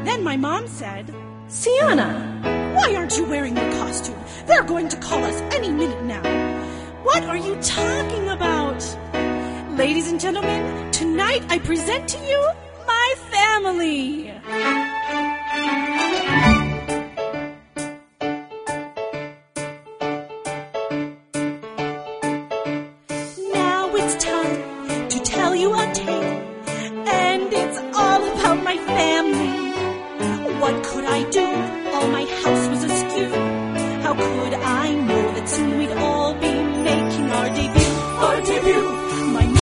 Then my mom said, Sienna! Why aren't you wearing your costume? They're going to call us any minute now. What are you talking about? Ladies and gentlemen, tonight I present to you my family.